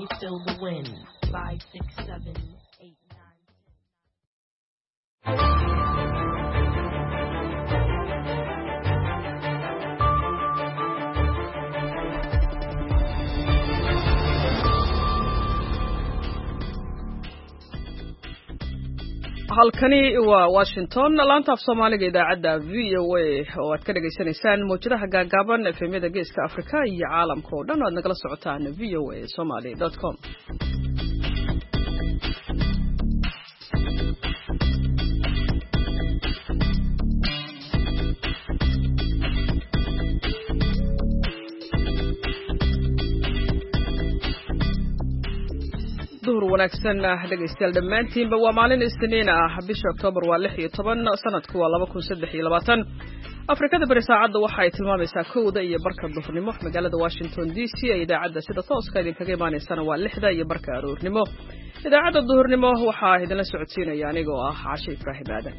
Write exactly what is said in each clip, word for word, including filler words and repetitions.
feel the wind. Five, six, seven, eight, nine. halkani waa Washington laanta af Soomaaliga idaacada V O A oo aad ka dhageysanaysaan muujadaha gaagaaban efemyada geeska Afrika iyo caalamka oo dhan aad nagala socotaan v o a somali dot com. duhur wanaagsan dhageystayaal dhammaantiinba waa maalin Isniin ah bisha Oktoobar waa lix iyo toban sanadku waa laba kun saddex iyo labaatan Afrikada bari saacada waxa ay tilmaamaysaa kowda iyo barka duhurnimo magaalada Washington D C ee idaacada sida tooska idin kaga imaanaysan waa lixda iyo barka aroornimo idaacada duhurnimo waxa idin la socodsiinaya anigoo ah Caashe Ibrahim Aadan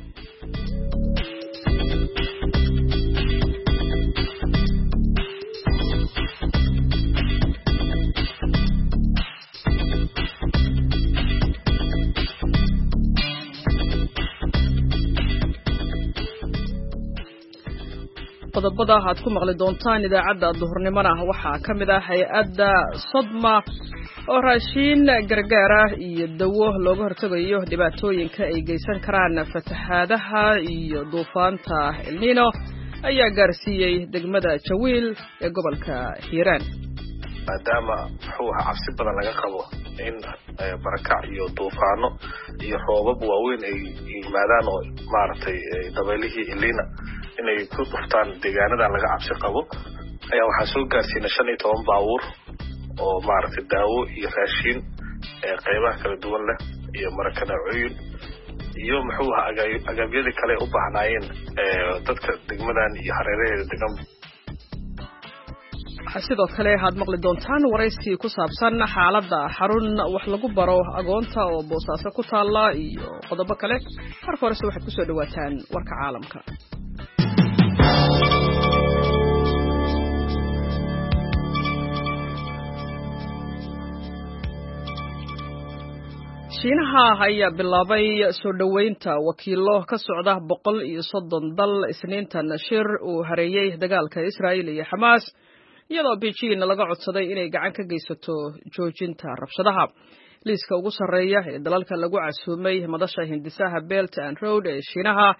qodobada aad ku maqli doontaan idaacada duhurnimada waxa kamid ah hay'adda Sodma oo raashin gargaar ah iyo dawo looga hortagayo dhibaatooyinka ay geysan karaan fatahaadaha iyo duufaanta El Niño ayaa gaarsiiyay degmada Jawiil ee gobolka Hiiraan maadaama wuxuu cabsi badan laga qabo in barakac iyo duufaano iyo roobab waaweyn ay yimaadaan oo maartay dabeelihii El Niño inay ku dhuftaan deegaanada laga cabsi qabo ayaa waxa soo gaarsiinay shan iyo toban baabuur oo maartay daawo iyo raashin ee qaybaha kala duwan leh iyo markanacooyin iyo muxuu ahaa agabyada kale u baahnaayeen ee dadka degmadan iyo hareeraheeda degan sidoo kale had maqli doontaan waraysi ku saabsan xaaladda xarun wax lagu baro agoonta oo Boosaaso ku taala iyo qodobo kale marka hore waxaad ku soo dhawaataan warka caalamka Shiinaha ayaa bilaabay soo dhaweynta wakiilo ka socda boqol iyo soddon dal Isniintan shir uu hareeyay dagaalka Israa'iil iyo Xamaas iyadoo Beijing laga codsaday inay gacan ka geysato joojinta rabshadaha liiska ugu sareeya ee dalalka lagu casuumay madasha hindisaha Belt and Road ee Shiinaha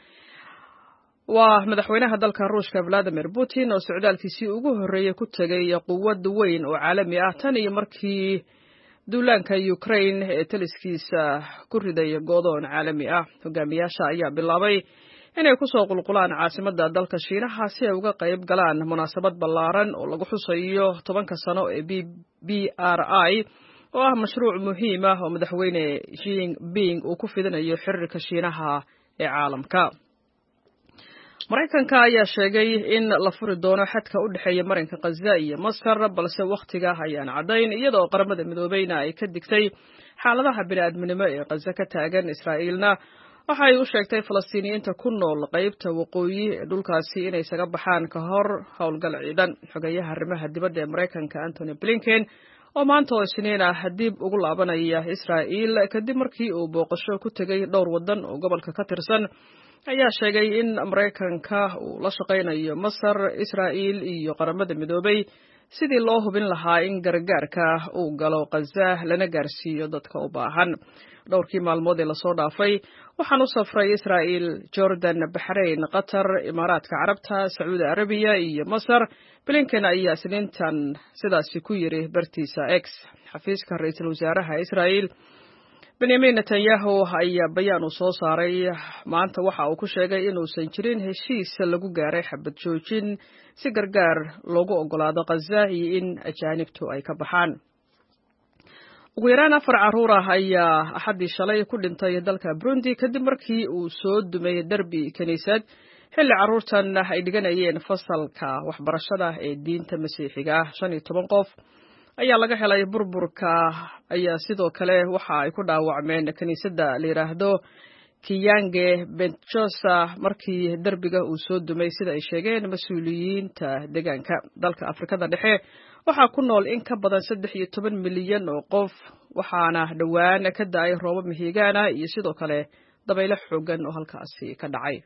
waa madaxweynaha dalka Ruushka Vladimir Putin oo socdaalkiisii ugu horeeyay ku tagay quwad weyn oo caalami ah tan iyo markii duulaanka Ukraine ee taliskiisa ku riday go'doon caalami ah hogaamiyaasha ayaa bilaabay inay ku soo qulqulaan caasimadda dalka Shiinaha si ay uga qayb galaan munaasabad ballaaran oo lagu xusayo tobanka sano ee B R I oo ah mashruuc muhiim ah oo madaxweyne Xi Jinping uu ku fidinayo xiriirka Shiinaha ee caalamka Mareykanka ayaa sheegay in la furi doono xadka u dhaxeeya marinka Gaza iyo Masar balse waqtiga ayaan cadayn iyadoo qaramada midoobeyna ay ka digtay xaaladaha bini'aadminimo ee Gaza ka taagan Israa'iilna waxay u sheegtay Falastiiniyiinta ku nool qaybta waqooyi ee dhulkaasi inay isaga baxaan ka hor howlgal ciidan xogayaha arrimaha dibadda ee Mareykanka Anthony Blinken oo maanta oo Isniin ah dib ugu laabanaya Israa'iil kadib markii uu booqasho ku tagay dhowr wadan oo gobolka ka tirsan ayaa sheegay in Mareykanka uu la shaqeynayo Masar, Israa'iil iyo qaramada midoobay sidii loo hubin lahaa in gargaarka uu galo Gaza lana gaarsiiyo dadka u baahan dhowrkii maalmood ee la soo dhaafay waxaan u safray Israa'iil, Jordan, Bahrain, Qatar, Imaaraadka Carabta, Sacuudi Arabiya iyo Masar Blinken ayaa Isniintan sidaas ku yiri bartiisa X xafiiska ra'iisul wasaaraha Israa'iil Benjamin Netanyahu ayaa bayaan u soo saaray maanta waxa uu ku sheegay in uusan jirin heshiis lagu gaaray xabad joojin si gargaar loogu ogolaado Gaza iyo in ajaanibtu ay ka baxaan ugu yaraan afar caruur ah ayaa axadii shalay ku dhintay dalka Burundi kadib markii uu soo dumay darbi kaniisad xilli caruurtan ay dhiganayeen fasalka waxbarashada ee diinta Masiixiga ah shan iyo toban qof ayaa laga helay burburka ayaa sidoo kale waxa ay ku dhaawacmeen kaniisadda la yiraahdo Kiyange Benchosa markii darbiga uu soo dumay sida ay sheegeen mas'uuliyiinta deegaanka dalka Afrikada Dhexe waxaa ku nool in ka badan saddex iyo toban milyan oo qof waxaana dhowaan ka da-ay roobab mihigaana iyo sidoo kale dabaylo xoogan oo halkaasi ka dhacay.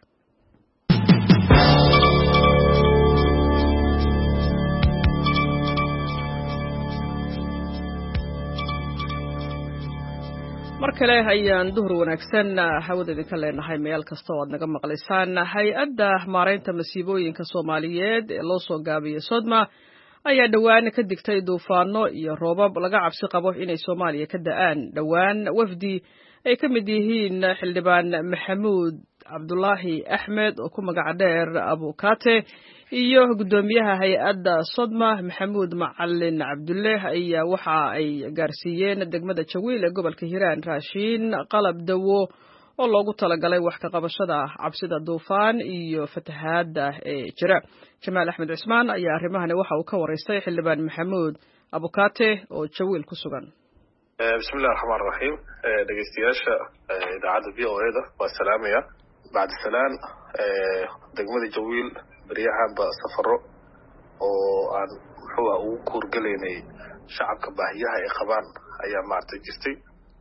mar kale ayaan duhur wanaagsan hawada idinka leenahay meel kasta oo aad naga maqlaysaan. hay-adda maaraynta masiibooyinka Soomaaliyeed ee loo soo gaabiyey Sodma ayaa dhowaan ka digtay duufaano iyo roobab laga cabsi qabo inay Soomaaliya ka da'aan. dhowaan wafdi ay ka mid yihiin xildhibaan Maxamuud Cabdulaahi Axmed oo ku magac dheer Abukaate iyo gudoomiyaha hay-adda Sodma Maxamuud Macalin Cabdulle ayaa waxa ay gaarsiiyeen degmada Jawiil ee gobolka Hiiraan raashin qalab dawo oo loogu talagalay wax ka qabashada cabsida duufaan iyo fatahaada ee jira. Jamaal Axmed Cismaan ayaa arrimahan waxa uu ka wareystay xildhibaan Maxamuud Abukaate oo Jawiil ku sugan. bismillaahir rahmaanir rahiim. dhageystayaasha idaacadda V O A da waa salaamaya. bacdi salaan degmada Jawiil bariyahanba safaro oo aan muxuu ah ugu kuurgaleynay shacabka baahiyaha ay qabaan ayaa maartay jirtay.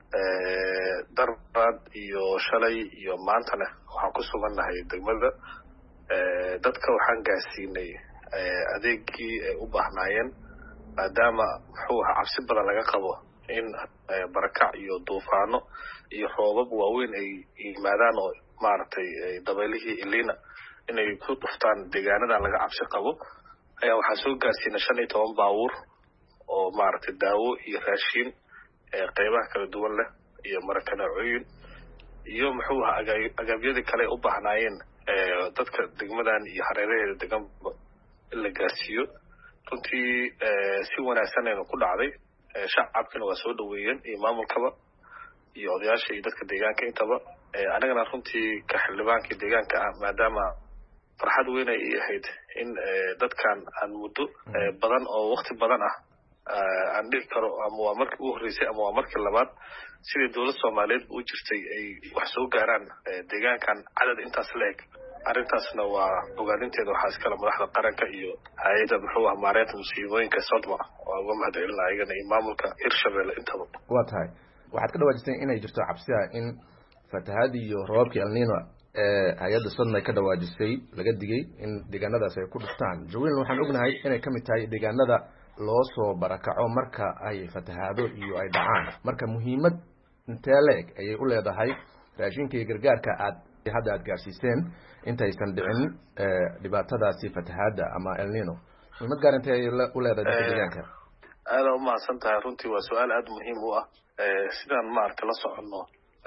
darbad iyo shalay iyo maantana waxaan ku sugannahay degmada. dadka waxaan gaarsiinay adeegii ay u baahnaayeen maadaama muxuu ah cabsi badan laga qabo in barakac iyo duufaano iyo roobab waaweyn ay yimaadaan oo maartay dabaylihii Elina inay ku dhuftaan deegaanada laga cabsi qabo ayaa waxaa soo gaarsiinay shan iyo toban baabuur oo maartay daawo iyo raashin ee qaybaha kala duwan leh iyo markanacooyin iyo muxuu ahaa agabyada kale u baahnaayeen dadka degmadan iyo hareeraheeda degan in la gaarsiiyo. runtii si wanaagsan aynu ku dhacday. shacabkana waa soo dhaweeyeen iyo maamulkaba iyo odayaasha iyo dadka deegaanka intaba. anagana runtii ka xildhibaankii deegaanka ah maadaama farxad weyn ay ahayd in dadkan aan muddo badan oo waqti badan ah aan dhihi karo ama waa markii ugu horreysay ama waa markii labaad sidii dowladda Soomaaliyeed u jirtay ay wax soo gaaraan deegaankan cadad intaas leeg. arrintaasna waa ogaadinteeda waxaa iskala madaxda qaranka iyo hay'adda muxuu ah maaraynta masiibooyinka Sodma oo uga mahadcelinaya ayagana iyo maamulka Hirshabelle intaba. waa tahay waxaad ka dhawaajisay inay jirto cabsida in fatahaad iyo roobabkii El Niño ee hay'adda Sodma ay ka dhawaajisay laga digay in deegaanadaas ay ku dhuftaan. Jawiil waxaan ognahay inay ka mid tahay deegaanada loo soo barakaco marka ay fatahaado iyo ay dhacaan. marka muhiimad intee leeg ayay u leedahay raashinka iyo gargaarka aad hadda aad gaarsiiseen intaysan dhicin dhibaatadaasi fatahaada ama El Niño? muhiimad gaar intee ay u leedahay dadka deegaanka? aad u mahadsan tahay. runtii waa su-aal aad muhiim u ah. sidaan maaragtay la soconno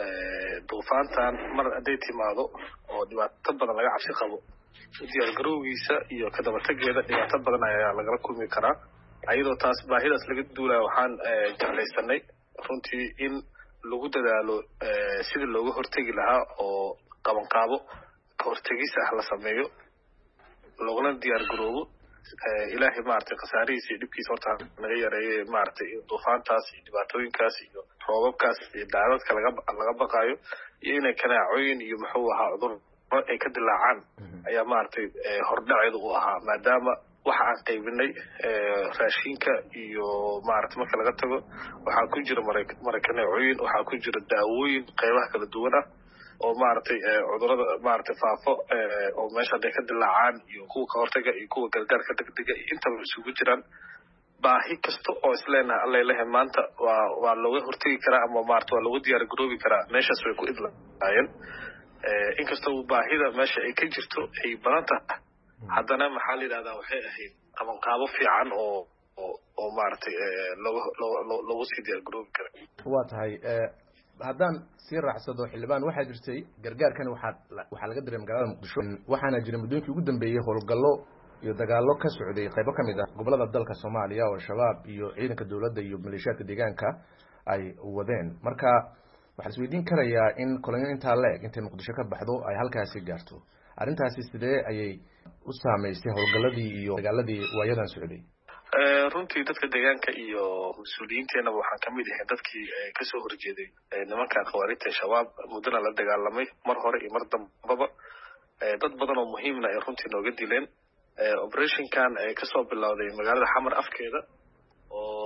duufaantan mar hadday timaado oo dhibaato badan laga cabsi qabo diyaargarowgiisa iyo ka dabatageeda dhibaato badan ayaa lagala kulmi karaa. ayadoo taas baahidaas laga duulaya waxaan jeclaysanay runtii in lagu dadaalo sidii looga hortegi lahaa oo qabanqaabo ka hortegis ah la sameeyo loogana diyaargaroobo. ilaahay maartay khasaarihiisa iyo dhibkiisa horta naga yareeyay maartay duufaantaas iyo dhibaatooyinkaas iyo roobabkaas iyo daadadka laga laga baqaayo iyo inay kanaacooyin iyo muxuu ahaa cudur ay ka dilaacaan ayaa maartay hordhaceedu u ahaa maadaama waxa aan qaybinay raashinka iyo maartay marka laga tago waxaa ku jira markanacooyin waxaa ku jira daawooyin qaybaha kala duwan ah oo maartay cudurada maartay faafo oo meesha ay ka dilaacaan iyo kuwa ka hortaga iyo kuwa gargaarka degdega intaba isugu jiraan. baahi kasta oo isleenahay alla ilahay maanta waa waa looga hortagi karaa ama maartay waa loogu diyaar garoobi karaa meeshaas way ku idlaayeen. inkastoo baahida meesha ay ka jirto ay badan tahay haddana maxaa la yidhahdaa waxay ahayd qabanqaabo fiican oo oo maartay loogu loogu sii diyaar garoobi kara. waa tahay haddaan sii raacsado xildhibaan waxaa jirtay gargaarkan waxaa waxaa laga diray magaalada Muqdisho waxaana jiray muddooyinkii ugu dambeeyay howlgallo iyo dagaallo ka socday qaybo ka mid ah gobolada dalka Soomaaliya oo shabaab iyo ciidanka dawladda iyo maleeshiyaadka deegaanka ay wadeen. marka waxaa la isweydiin karayaa in kolonyo intaa leeg intay Muqdisho ka baxdo ay halkaasi gaarto. arrintaasi sidee ayay u saameysay howlgalladii iyo dagaaladii waayadan socday? runtii dadka deegaanka iyo mas'uuliyiinteena waxaan ka mid ahay dadkii ka soo horjeeday nimanka khawaarijta shabaab muddana la dagaalamay mar hore iyo mar dambaba. dad badan oo muhiimna ay runtii nooga dileen. operationkan ay ka soo bilowday magaalada Xamar afkeeda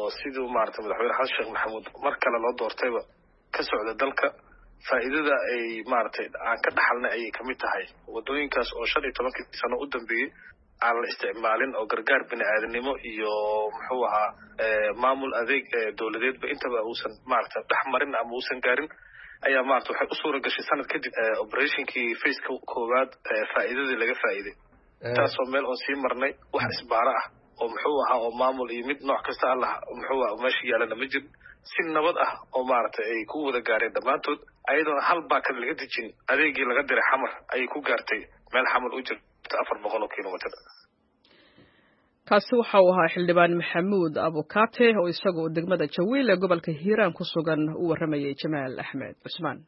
sidoo maartay madaxweyne xasan sheekh maxamuud mar kale loo doortayba ka socda dalka faa'iidada ay maartay aan ka dhaxalnay ay kamid tahay wadooyinkaas oo shan iyo toban sano u dambeeyay aan la isticmaalin oo gargaar bini'aadanimo iyo muxuu ahaa maamul adeeg dawladeedba intaba uusan maartay dhaxmarin ama uusan gaarin ayaa maartay waxay u suura gashay sanad kadib operationkii phase koowaad faa'iidadii laga faa'iiday taasoo meel oo sii marnay wax isbaara ah oo muxuu ahaa oo maamul iyo mid nooc kasta Allah muxuu ahaa meesha yaalana ma jirin si nabad ah oo maartay ay ku wada gaareen dhamaantood ayadoo hal baakad laga dejin adeegii laga diray xamar ay ku gaartay meel xamar u jirta afar boqol oo kiiloomitir kaasi waxa uu ahaa xildhibaan maxamuud abukate oo isagu degmada Jawiil ee gobolka Hiiraan ku sugan u waramayay Jamaal Axmed Cusmaan.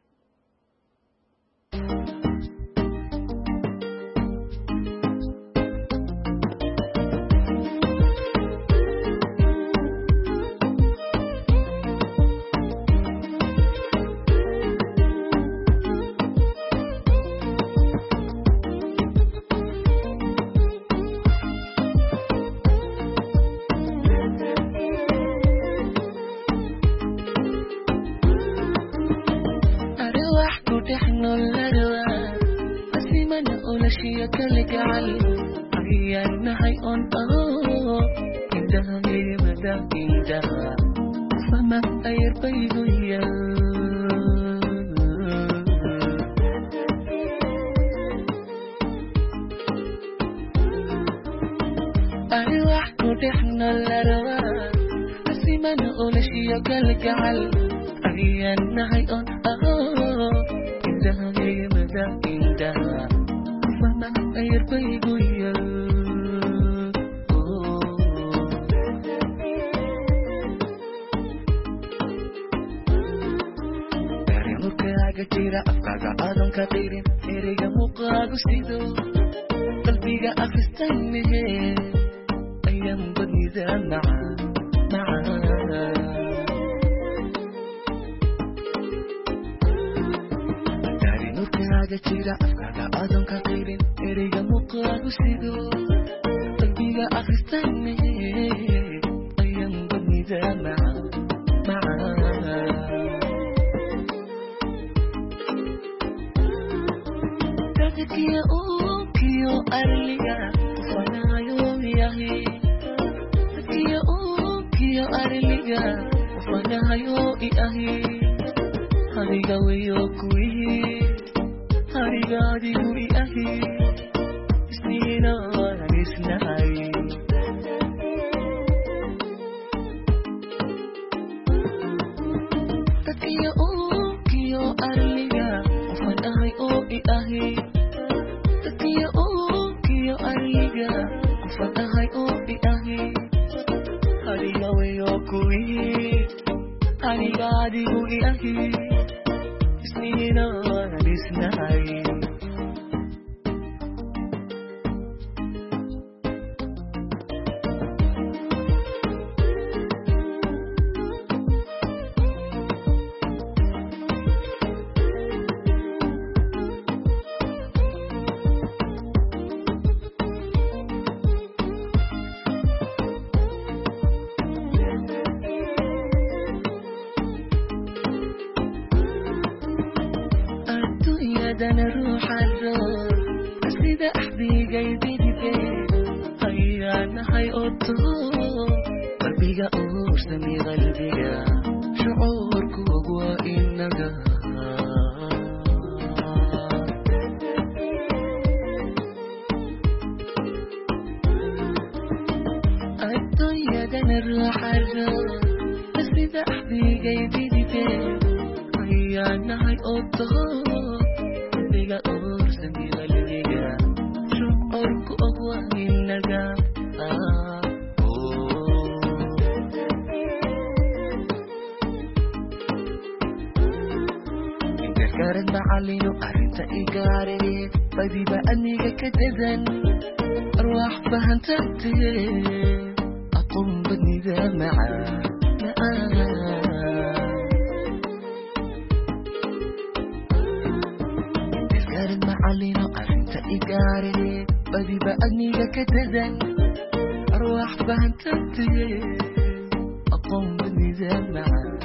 أقوم بالنزامة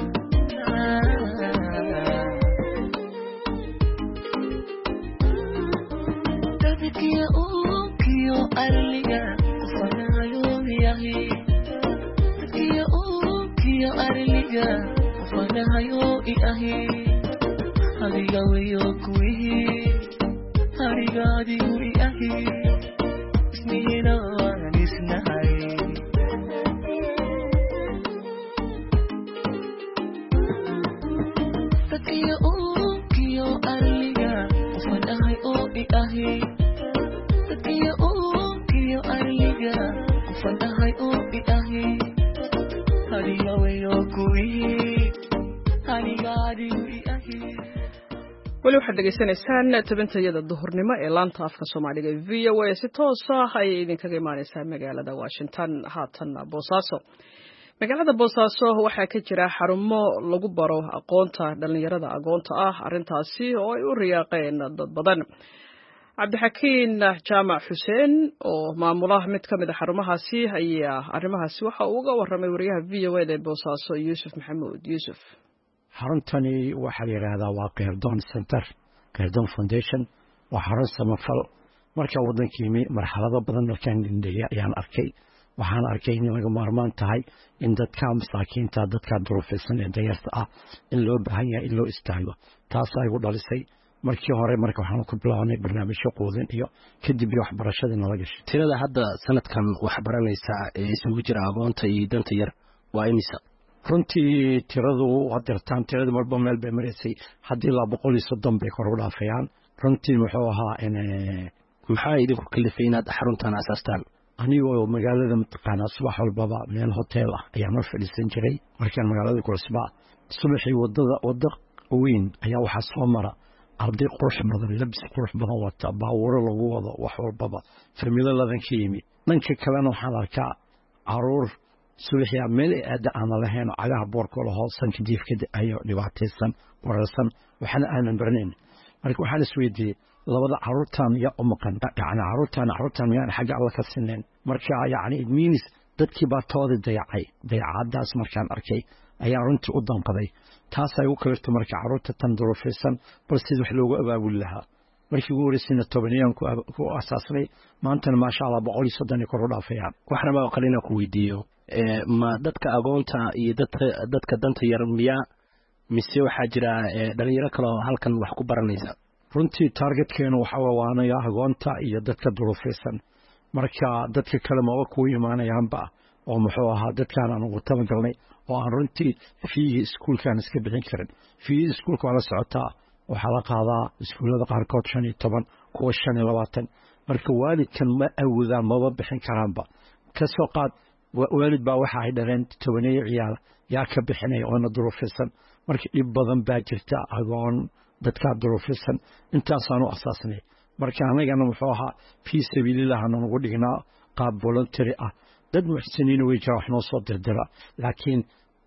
تبكي يا أوكي يا أرليا وفنا يوم يهي تبكي يا أوكي يا أرليا وفنا يوم يهي هريغا ويوكوي هريغا ديوي أهي اسمينا نسنهاي تبكي يا أوكي يا أرليا وفنا يوم يهي تبكي يا أوكي يا أرليا وفنا يوم يهي هريغا ويوكوي هريغا ديوي أهي weli waxaad dhegaysanaysaan tabintayada duhurnimo ee laanta afka Soomaaliga v o a si toos ah ayay idinkaga imaanaysaa magaalada Washington haatan Boosaaso magaalada Boosaaso waxaa ka jira xarumo lagu baro aqoonta dhalinyarada aqoonta ah arintaasi oo ay u riyaaqeen dad badan Cabdixakiin Jaamac Xuseen oo maamulaha mid kamid ah xarumahaasi ayaa arimahaasi waxa uu uga warramay wariyaha v o a ee Boosaaso Yuusuf Maxamuud Yuusuf xaruntani waxa la yiraahdaa waa Qeyrdoon Center Qeyrdoon Foundation waa xarun samafal marka wadankii marxalado badan markaan dhindhigay ayaan arkay waxaan arkay in laga maarmaan tahay in dadka masaakiinta dadka duruufaysan ee dayarta ah in loo baahan yahay in loo istaago taas ay u dhalisay markii hore marka waxaan ku bilaabnay barnaamijyo qoodin iyo kadib waxbarashada nala gashay tirada hadda sanadkan waxbaranaysa ee isugu jira aqoonta iyo danta yar waa imisa runtii tiradu hadirtaan tirada marba meel bay mareysay haddii la boqol iyo soddon bay kor u dhaafayaan runtii muxuu ahaa in maxaa idinku kalifay inaad xaruntan asaastaan anigoo magaalada mataqaanaa subax walbaba meel hotel ah ayaan mar fadhiisan jiray markaan magaalada ku cusbaa subaxii wadada wada weyn ayaa waxaa soo mara arday qurux badan labis qurux badan wata baawuro lagu wado wax walbaba familo ladan ka yimi dhanka kalena waxaan arkaa caruur subaxii meel aad aan lahayn cagaha boorka la hoosan ka jiifkada ayo dhibaataysan wararsan waxana aanan barnayn marka waxaan isweydiiyay labada caruurtan ya u maqan yani caruurtan caruurtan miyaan xagga alla ka sineen marka yani it means dadkii baa toodi dayacay dayacadaas markaan arkay ayaa runtii u danqaday taas ay u kalirto marka caruurta tan duruufaysan bal sid wax loogu abaabuli lahaa markii ugu horeysayna tobaniyaan ku asaasnay maantana maasha allah boqol iyo soddon kor u dhaafayaan waxna ma qalina ku weydiiyo ma dadka aqoonta iyo dadka dadka danta yar miya mise waxaa jira dhalinyaro kale oo halkan wax ku baranaysa runtii targetkeenu waxa waanaya aqoonta iyo dadka duruufaysan marka dadka kale ma ku imaanayaanba oo muxuu ahaa dadkaan aan ugu tabagalnay oo aan runtii fiihi iskuulkaan iska bixin karin fiihi iskuulka waa la socotaa waxaa la qaadaa iskuullada qaarkood shan iyo toban kuwa shan iyo labaatan marka waalidkan ma awoodaan maba bixin karaanba ka soo qaad waalid baa waxa ay dhaleen tobaneeyo ciyaal yaa ka bixinay oona duruufaysan marka dhib badan baa jirta aqoon dadka duruufaysan intaasaan u asaasnay marka anagana muxuu ahaa fii sabiililah aan ugu dhignaa qaab voluntary ah dad muxsiniin way jira wax noo soo dirdira laakiin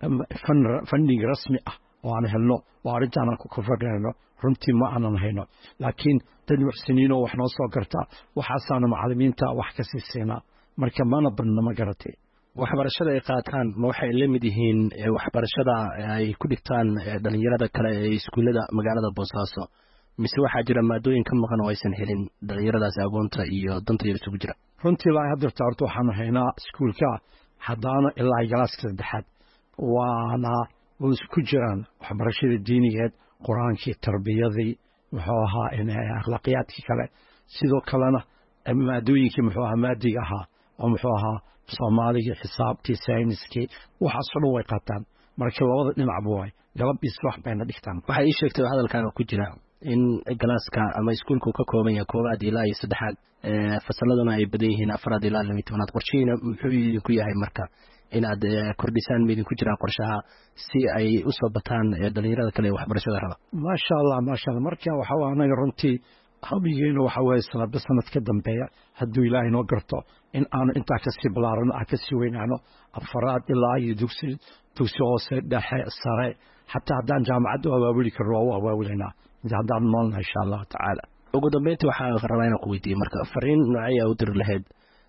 funding rasmi ah oo aan helno oo arrintaan ku kafadhayno runtii ma aanan hayno laakiin dad muxsiniin oo wax noo soo garta waxaasaana macallimiinta wax ka siisayna marka mana badna ma garatay waxbarashada ay qaataan ma waxay la mid yihiin waxbarashada ay ku dhigtaan dhalinyarada kale ee iskuulada magaalada Boosaaso mise waxaa jira maadooyin ka maqan oo aysan helin dhalinyaradaas aqoonta iyo danta yar isugu jira runtii la hadda taarto waxaan haynaa iskuulka hadana ilaa galaaska saddexaad waana oo isku jiraan waxbarashada diinigeed quraankii tarbiyadii wuxuu ahaa in akhlaaqiyadka kale sidoo kalena maadooyinkii muxuu ahaa maadiga ahaa oo muxuu ahaa Soomaaliga xisaabtii sayniskii waxa soo way qaataan marka labada dhinac way galab iswax bayna dhigtaan waxa ay sheegtay hadalkaaga ku jira in galaaska ama iskuulku ka kooban yahay koobaad ilaa iyo saddexaad ee fasaladuna ay badan yihiin afraad ilaa laba iyo toban qorsheena muxuu idinku yahay marka inaad kordhisaan midin ku jira qorshaha si ay u soo bataan dhalinyarada kale waxbarashada raba ma sha Allah ma sha Allah marka waxa waa anaga runtii habigeena waxa way sanad sanad ka dambeeya haduu Ilaahay noo garto in aanu inta ka sii balaaran ah ka sii weynaano afraad ilaa iyo dugsi dugsi hoose dhexe sare hatta hadaan jaamacad oo abaabuli karo oo abaabulina hadaan noolna insha Allah taala ugu dambeyntii waxaan rabaa inaan ku weydiiyo marka fariin noocay u dir lahayd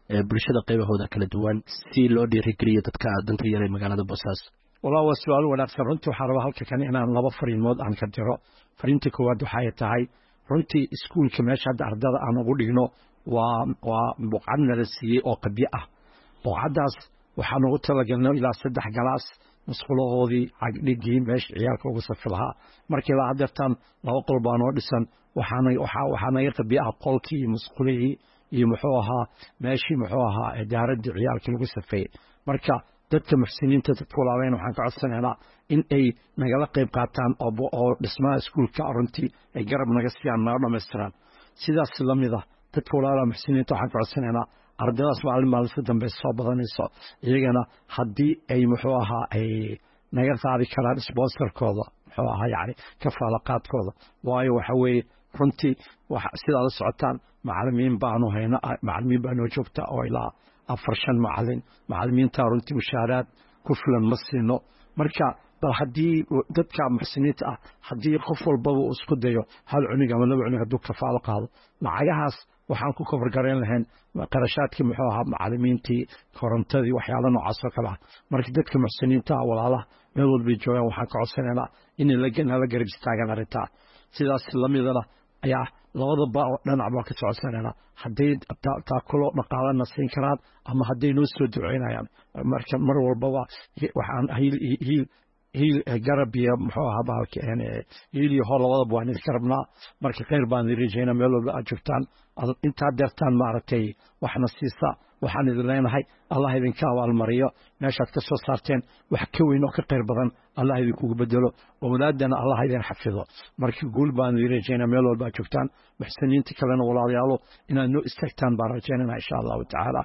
bulshada qaybahooda kala duwan si loo dhiirigeliyo dadka danta yar ee magaalada Boosaaso والله والسؤال wanaagsan runtii waxaan rabaa halka kan inaan laba fariimood aan ka diro fariinta koowaad waxay tahay runtii iskuulka meesha hadda ardada aan ugu dhigno waa waa buqcad la siiyay oo qabyo ah buqcadaas waxaan ugu talagalnay ilaa saddex galaas musqulahoodii cagdhigii meesha ciyaalka ugu safi lahaa markii la adeertaan laba qol baan oo dhisan waxaana waxaana ay qabyo ah qolkii musqulihii iyo muxuu ahaa meeshii muxuu ahaa idaaradii ciyaalka lagu safeeyay marka dadka muxsiniinta dadka walaaleen waxaan ka codsanaynaa in ay nagala qayb qaataan oo oo dhismaha iskuulka runtii ay garab naga siiyaan naga dhammaystiraan sidaas la mid ah dadka walaalaha muxsiniinta waxaan ka codsanaynaa ardaydaas maalin maalinta dambe soo badanayso iyagana haddii ay muxuu ahaa ay naga qaadi karaan sponsorkooda muxuu ahaa yacni kafaala qaadkooda waayo waxa weeye runtii sidaa la socotaan macallimiin baanu hayna macallimiin baanoo joogta oo ilaa afar shan macallin macallimiinta runtii mushaaraad ku filan ma siino marka bal haddii dadka muxsiniinta ah haddii qof walbaba uu isku dayo hal cunug ama laba cunug hadduu kafaalo qaado lacagahaas waxaan ku kofar garayn lahayn qarashaadkii muxuu ahaa macallimiintii korontadii waxyaalo noocaas oo kale ah marka dadka muxsiniinta ah walaalaha meel walbay joogaan waxaan ka codsanaynaa inay nala garab istaagaan arrintaa sidaas lamidana ayaa labadaba dhinac baan ka codsanaynaa hadday taakulo dhaqaalana siin karaan ama hadday noo soo duceynayaan marka mar walbaba waxaan hiil hiil hiil garab iyo muxuu ahaa baalka hiil iyo hor labadaba waan idinka rabnaa marka khayr baan idin rajaynaa meel walba aad joogtaan intaad deertaan maaragtay waxna siisa waxaan idin leenahay allah idinka abaalmariyo meeshaad ka soo saarteen wax ka weyn oo ka khayr badan allah idinkugu bedelo awlaadana allah idin xafido marka guul baan idin rajaynaa meel walba aad joogtaan muxsiniinta kalena walaalayaalo inaad noo istaagtaan baan rajaynaa insha allahu tacaala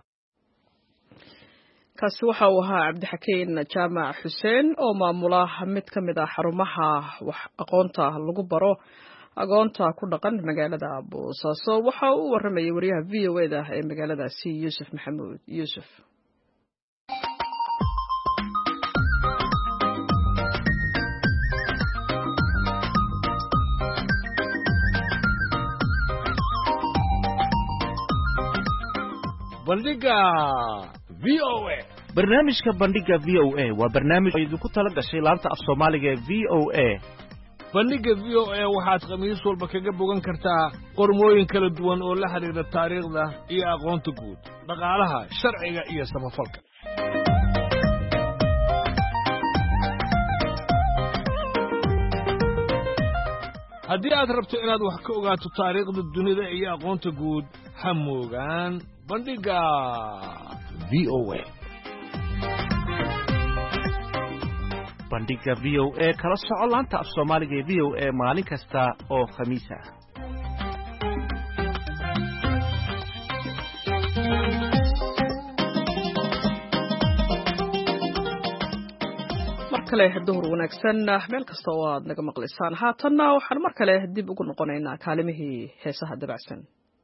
kaasi waxa uu ahaa cabdixakiin jaamac xuseen oo maamula mid ka mid ah xarumaha wax aqoonta lagu baro agoonta ku dhaqan magaalada Boosaaso waxa uu waramayay wariyaha V O A da ee magaaladaasi Yuusuf Maxamuud Yuusuf bandhiga V O A barnaamijka bandhiga V O A waa barnaamij idinku tala gashay laanta af Soomaaliga ee V O A bandhiga V O A waxaad khamiis walba kaga bogan kartaa qormooyin kala duwan oo la xiriira taariikhda iyo aqoonta guud dhaqaalaha sharciga iyo samafalka haddii aad rabto inaad wax ka ogaato taariikhda dunida iyo aqoonta guud ha moogaan bandhiga V O A bandhiga V O A kala soco laanta af Soomaaliga ee V O A maalin kasta oo khamiis ah markale duhur wanaagsan meel kasta oo aad naga maqlaysaan haatanna waxaan mar kale dib ugu noqonaynaa kaalimihii heesaha dabacsan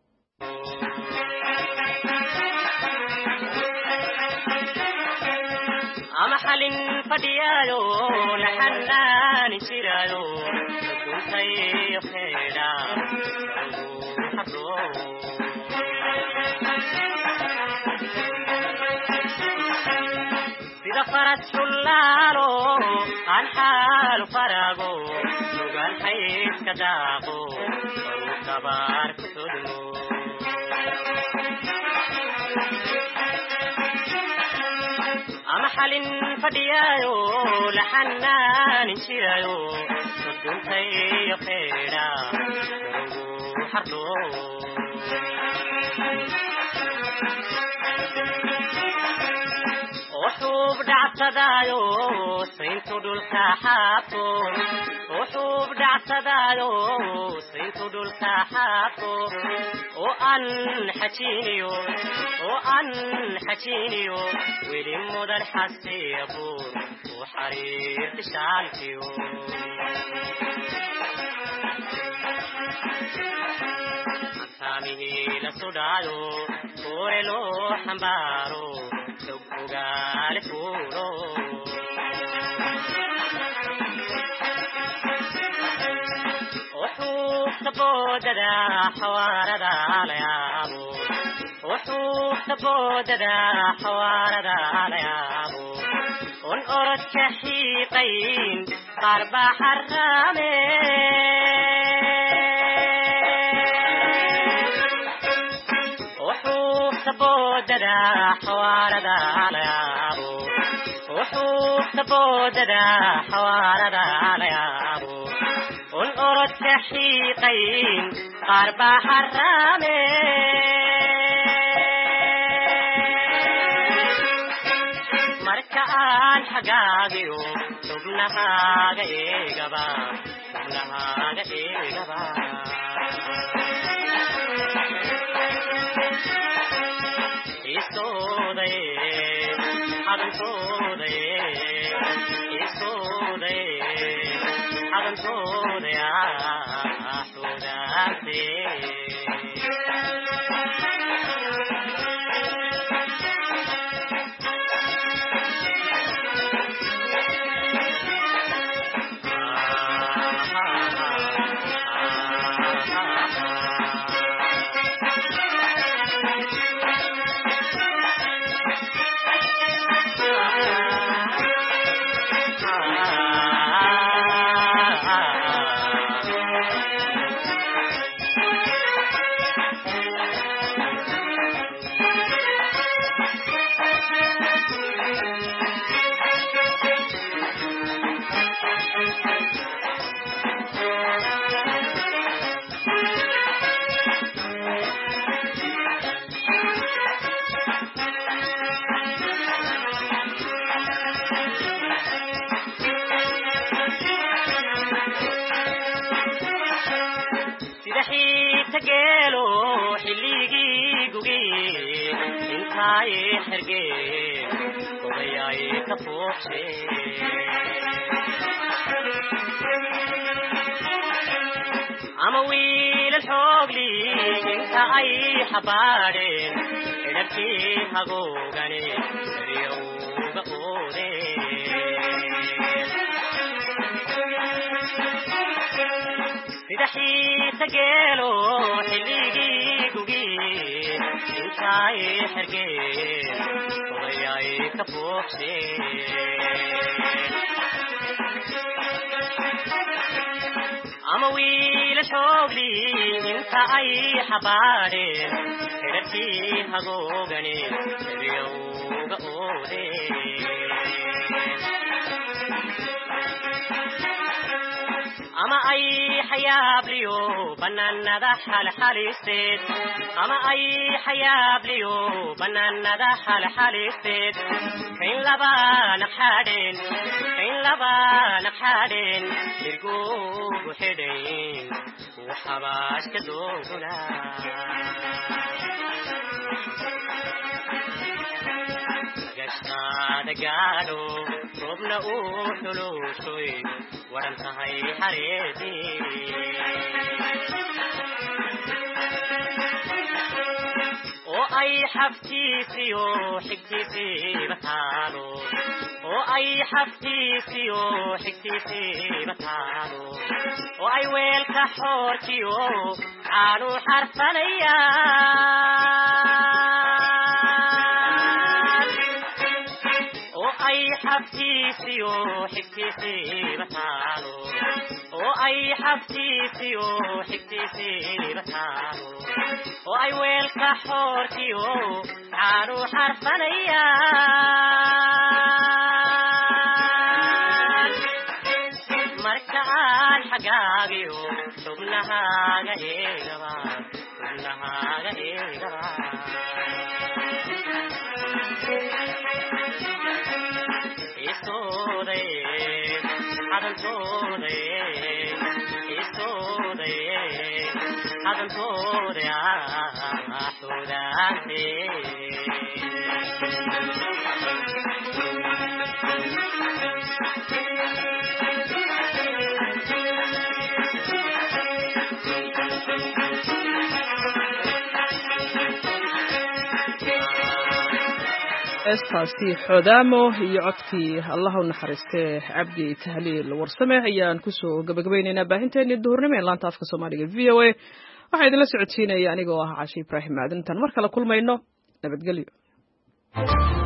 ama xalin fadhiyaayo laxanaan jiraayo duntay xeedha sida faras xullaalo aan xaal farago lugan xayska daaqo kabaar ku sodmo ama xalin fadhiyaayo laxanaan jiraayo duntay xeedha xardo وحوب دعتدايو سينتو دول كحاتو وحوب دعتدايو سينتو دول كحاتو وأن حكينيو وأن حكينيو ولي مدر حسيبو وحرير تشالكيو سامي لسودايو كورلو حمبارو سوغال فورو وحوك تبوددا حواردا ليابو وحوش بوددا حواردا ليابو ونقرد كحيقين قرب حرامي وحوش بوددا حواردا ليابو وحوش بوددا حواردا ليابو ونقرد كحيقين قرب حرامي مركان حقاقيو تبنها غيغبا تبنها غيغبا إسودي حدن سودي إسودي حدن سودي أحوداتي تجيلو حليجي جوجي إنتاي حرجي وبياي كفوشي عمويل الحقلي إنتاي حبارين إنتي هجوجاني ريو بقولي سيدحي تجيلو حليجي جوجي إنتاي حرجي وبياي كفوشي عمويل شغلي إنتاي حبارين إنتي هجوجاني ريو بقولي أما أي حياب ليو بنانا ده حال حاليستيد أما أي حياب ليو بنانا ده حال حاليستيد كين لبا نحادين كين لبا نحادين يرجو بحدين وحباش كدونا جشنا دجالو ربنا أوحلو شوي ورنتهي حريتي وأي حفتي سيو حكتي سي بتالو وأي حفتي سيو حكتي سي بتالو وأي ويل كحور كيو عانو حرفانيا أي حفتي سيو حكتي سي بتالو وأي حفتي سيو حكتي سي بتالو وأي ويل كحور كيو عانو حرفانيا مركان حقاقيو شبنها غيغبا شبنها غيغبا Isode, hadam sode, isode, hadam sode, ahudante. heestaasi xodaamo iyo codkii allah u naxariistee cabdi tahliil warsame ayaan kusoo gabagabaynaynaa baahinteennii duhurnimo ee laanta afka soomaaliga v o a waxaa idinla socodsiinaya anigoo ah cashi ibraahim maadan intaan mar kale kulmayno nabadgelyo